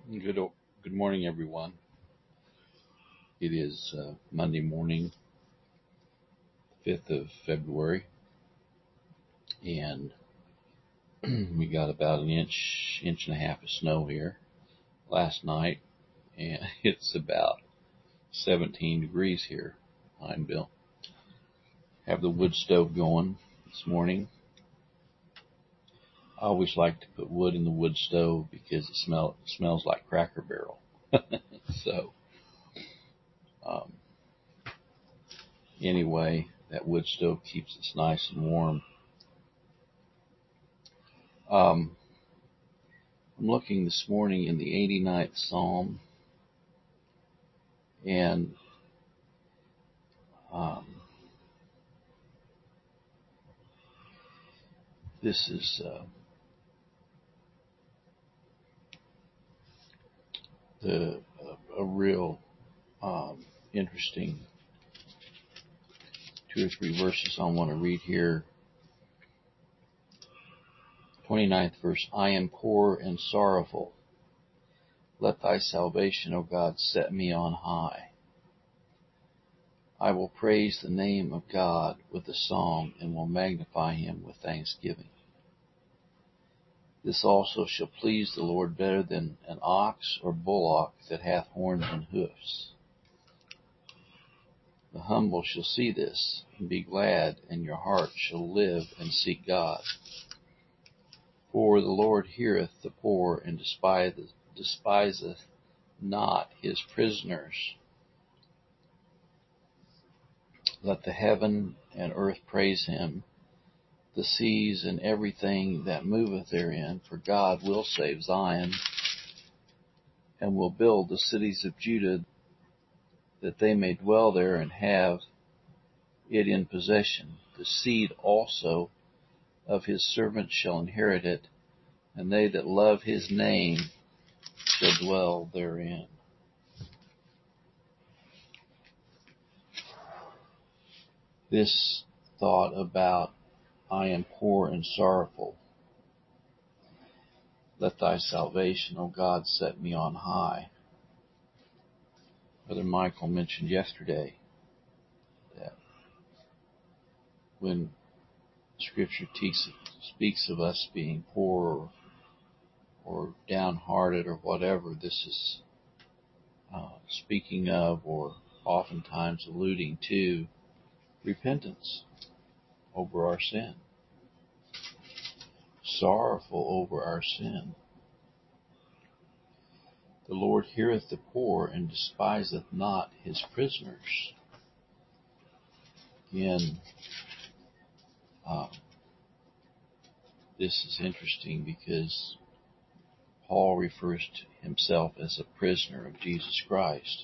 Good morning, everyone. It is Monday morning, 5th of February, and we got about an inch and a half of snow here last night, and it's about 17 degrees here in Pineville. Have the wood stove going this morning. I always like to put wood in the wood stove because it smells like Cracker Barrel. So, anyway, that wood stove keeps us nice and warm. I'm looking this morning in the 89th Psalm, and this is a real interesting 2 or 3 verses I want to read here. 29th verse, I am poor and sorrowful. Let thy salvation, O God, set me on high. I will praise the name of God with a song, and will magnify him with thanksgiving. This also shall please the Lord better than an ox or bullock that hath horns and hoofs. The humble shall see this, and be glad, and your heart shall live and seek God. For the Lord heareth the poor, and despiseth not his prisoners. Let the heaven and earth praise him, the seas and everything that moveth therein. For God will save Zion, and will build the cities of Judah, that they may dwell there and have it in possession. The seed also of his servants shall inherit it, and they that love his name shall dwell therein. This thought about I am poor and sorrowful. Let thy salvation, O God, set me on high. Brother Michael mentioned yesterday that when Scripture speaks of us being poor or downhearted or whatever, this is speaking of, or oftentimes alluding to, repentance over our sin, sorrowful over our sin. The Lord heareth the poor, and despiseth not his prisoners. Again, this is interesting because Paul refers to himself as a prisoner of Jesus Christ.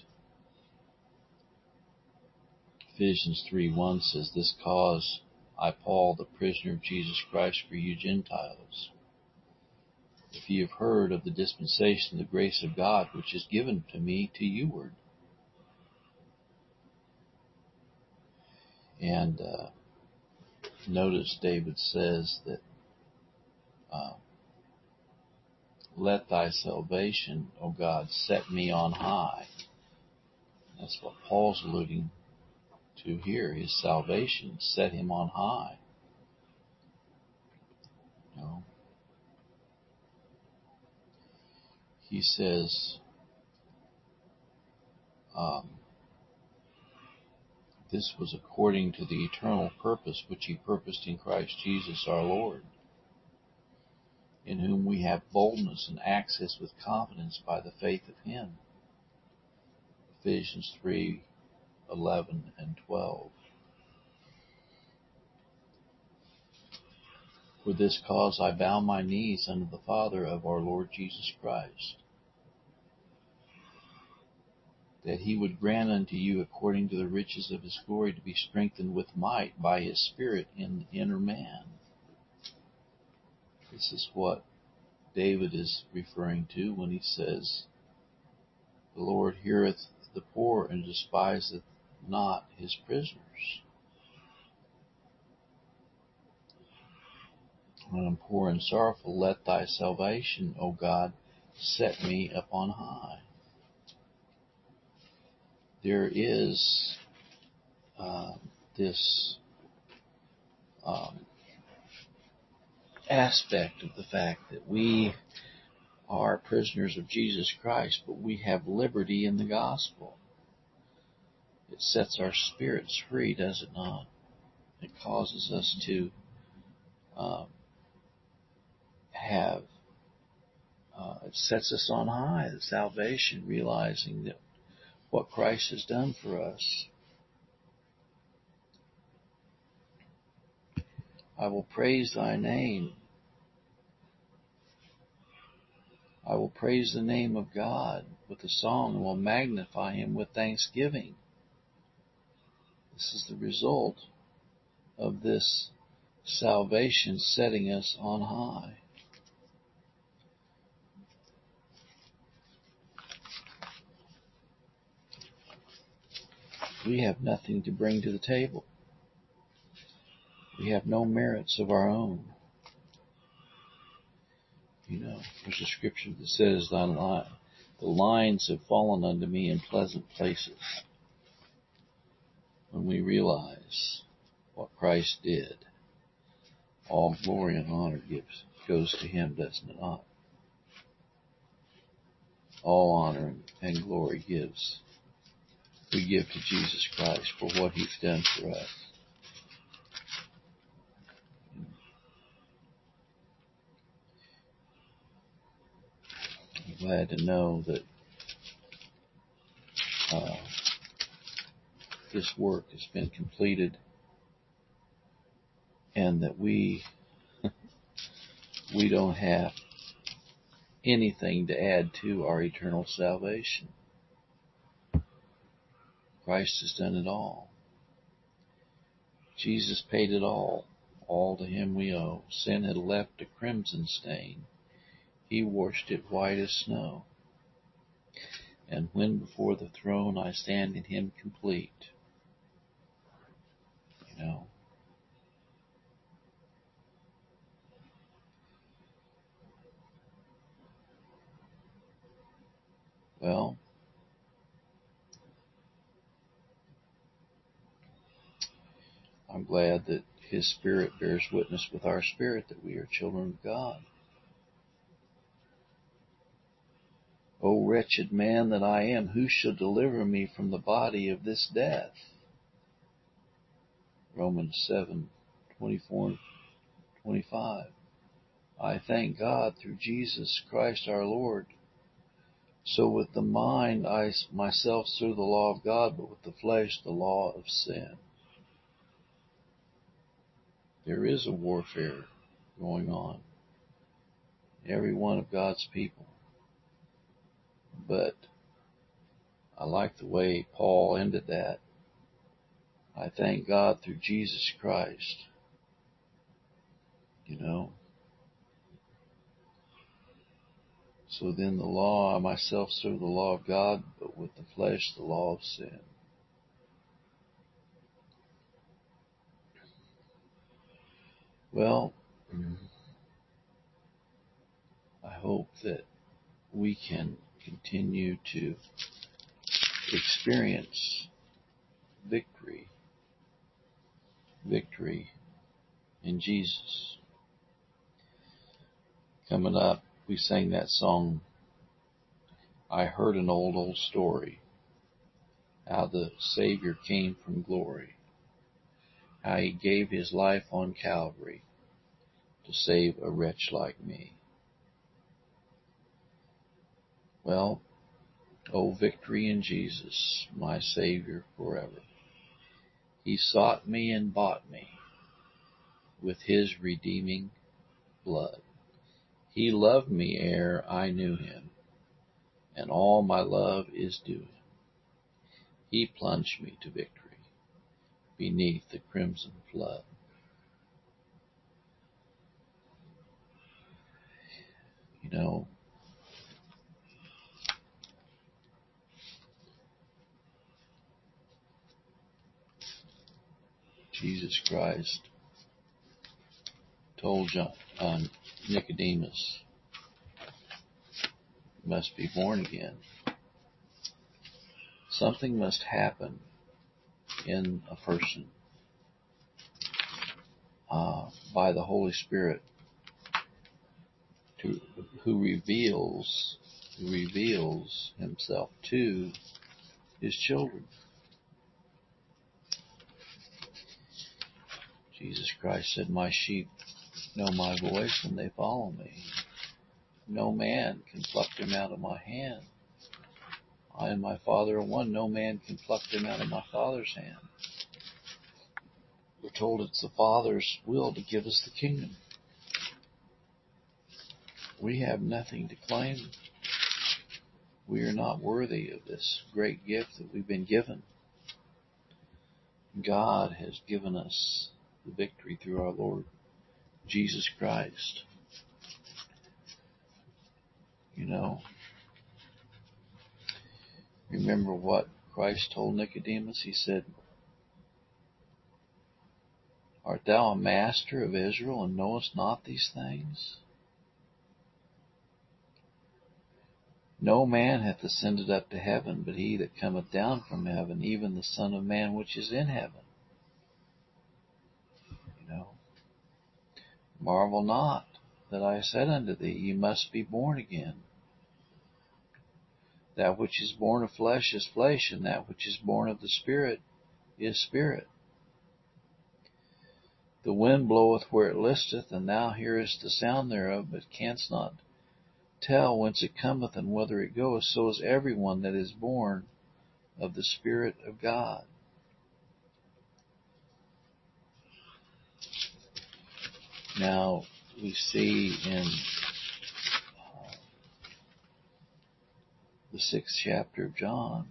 Ephesians 3:1 says, This cause I, Paul, the prisoner of Jesus Christ, for you Gentiles. If ye have heard of the dispensation of the grace of God, which is given to me to youward. And notice David says that let thy salvation, O God, set me on high. That's what Paul's alluding to here. His salvation set him on high. You know, he says, this was according to the eternal purpose which he purposed in Christ Jesus our Lord, in whom we have boldness and access with confidence by the faith of him. Ephesians 3:11 and 12. For this cause I bow my knees unto the Father of our Lord Jesus Christ, that he would grant unto you according to the riches of his glory to be strengthened with might by his Spirit in the inner man. This is what David is referring to when he says, the Lord heareth the poor and despiseth not his prisoners. When I'm poor and sorrowful, let thy salvation, O God, set me up on high. There is this aspect of the fact that we are prisoners of Jesus Christ, but we have liberty in the gospel. It sets our spirits free, does it not? It causes us to it sets us on high, the salvation, realizing that what Christ has done for us. I will praise thy name. I will praise the name of God with a song and will magnify him with thanksgiving. This is the result of this salvation setting us on high. We have nothing to bring to the table. We have no merits of our own. You know, there's a scripture that says, the lines have fallen unto me in pleasant places. When we realize what Christ did, all glory and honor goes to him, doesn't it not? All honor and glory we give to Jesus Christ for what he's done for us. I'm glad to know that this work has been completed and that we don't have anything to add to our eternal salvation. Christ has done it all. Jesus paid it all. All to him we owe. Sin had left a crimson stain. He washed it white as snow. And when before the throne I stand in him complete. You know. Well, I'm glad that his Spirit bears witness with our spirit that we are children of God. O wretched man that I am, who shall deliver me from the body of this death? Romans 7:24 and 25. I thank God through Jesus Christ our Lord. So with the mind I myself serve the law of God, but with the flesh the law of sin. There is a warfare going on in every one of God's people. But I like the way Paul ended that. I thank God through Jesus Christ. You know. So then the law, I myself serve the law of God, but with the flesh the law of sin. Well, I hope that we can continue to experience victory in Jesus. Coming up, we sang that song, I heard an old story, how the Savior came from glory, how he gave his life on Calvary to save a wretch like me. Well, oh, victory in Jesus, my Savior forever. He sought me and bought me with his redeeming blood. He loved me ere I knew him, and all my love is due him. He plunged me to victory beneath the crimson flood. You know, Jesus Christ told Nicodemus, must be born again. Something must happen in a person by the Holy Spirit who reveals himself to his children. Jesus Christ said, "My sheep know my voice and they follow me. No man can pluck them out of my hand. I and my Father are one. No man can pluck them out of my Father's hand." We're told it's the Father's will to give us the kingdom. We have nothing to claim. We are not worthy of this great gift that we've been given. God has given us the victory through our Lord Jesus Christ. You know, remember what Christ told Nicodemus? He said, "Art thou a master of Israel, and knowest not these things? No man hath ascended up to heaven, but he that cometh down from heaven, even the Son of Man which is in heaven." You know, marvel not that I said unto thee, ye must be born again. That which is born of flesh is flesh, and that which is born of the Spirit is spirit. The wind bloweth where it listeth, and thou hearest the sound thereof, but canst not tell whence it cometh and whither it goeth. So is every one that is born of the Spirit of God. Now, we see in the 6th chapter of John,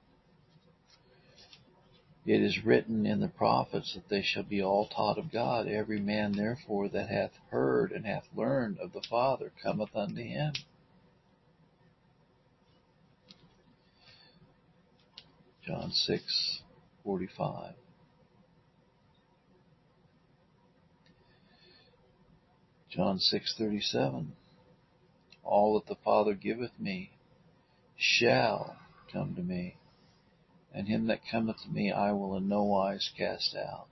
"It is written in the prophets that they shall be all taught of God. Every man therefore that hath heard and hath learned of the Father cometh unto him." John 6:45. John 6:37. "All that the Father giveth me shall come to me, and him that cometh to me I will in no wise cast out.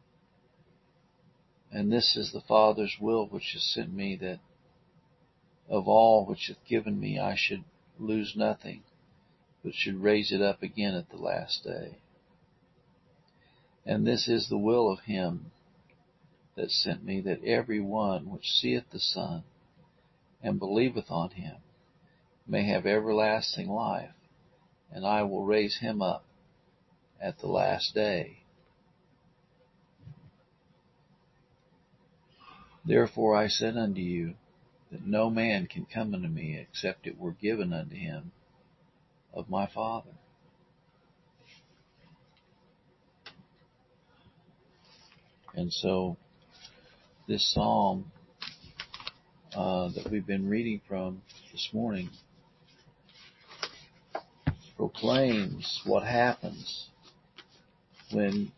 And this is the Father's will which has sent me, that of all which hath given me I should lose nothing, but should raise it up again at the last day. And this is the will of him that sent me, that every one which seeth the Son and believeth on him may have everlasting life, and I will raise him up at the last day. Therefore I said unto you, that no man can come unto me except it were given unto him of my Father." And so this psalm that we've been reading from this morning proclaims what happens when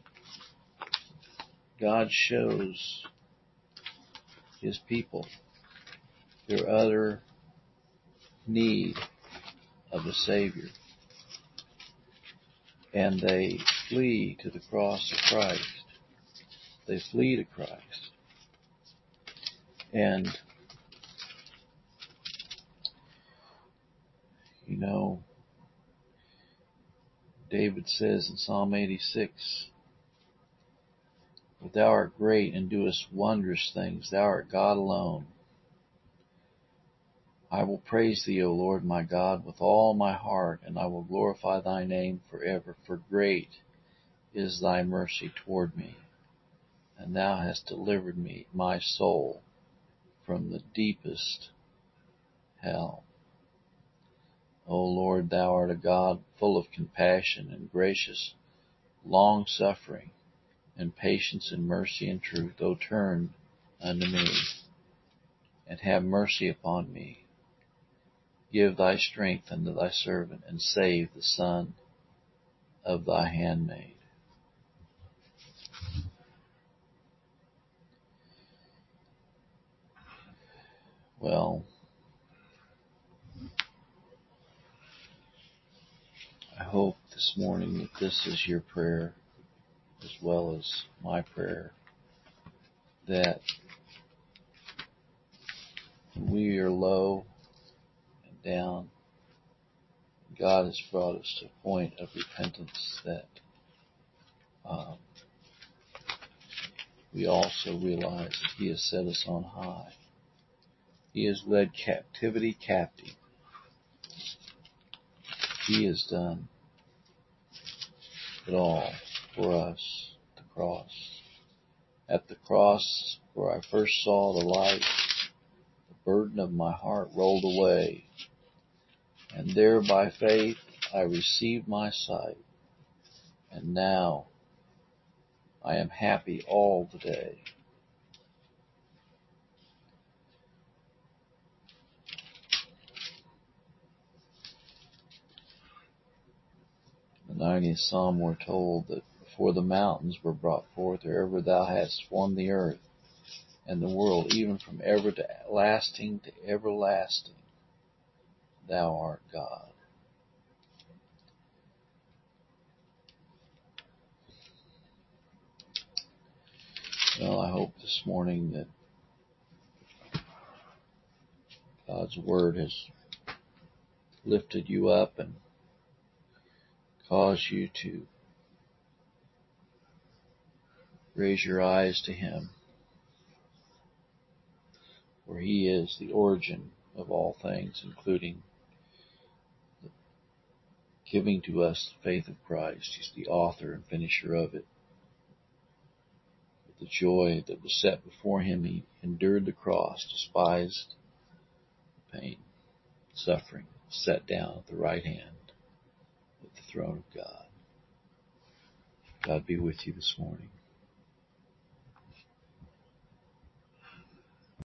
God shows his people their utter need of a Savior, and they flee to the cross of Christ. They flee to Christ. And, you know, David says in Psalm 86, "But thou art great and doest wondrous things. Thou art God alone. I will praise thee, O Lord my God, with all my heart, and I will glorify thy name forever. For great is thy mercy toward me, and thou hast delivered me, my soul, from the deepest hell. O Lord, thou art a God full of compassion and gracious, long-suffering, and patience and mercy and truth. O turn unto me, and have mercy upon me. Give thy strength unto thy servant, and save the son of thy handmaid." Well, I hope this morning that this is your prayer as well as my prayer, that when we are low and down, God has brought us to a point of repentance, that we also realize that He has set us on high. He has led captivity captive. He has done it all for us at the cross. At the cross, where I first saw the light, the burden of my heart rolled away, and there by faith I received my sight, and now I am happy all the day. In the 90th Psalm we're told that before the mountains were brought forth, or ever thou hadst formed the earth and the world, even from everlasting to everlasting, thou art God. Well, I hope this morning that God's Word has lifted you up and caused you to raise your eyes to Him, for He is the origin of all things, including giving to us the faith of Christ. He's the author and finisher of it. With the joy that was set before Him, He endured the cross, despised the pain, suffering, sat down at the right hand of the throne of God. God be with you this morning.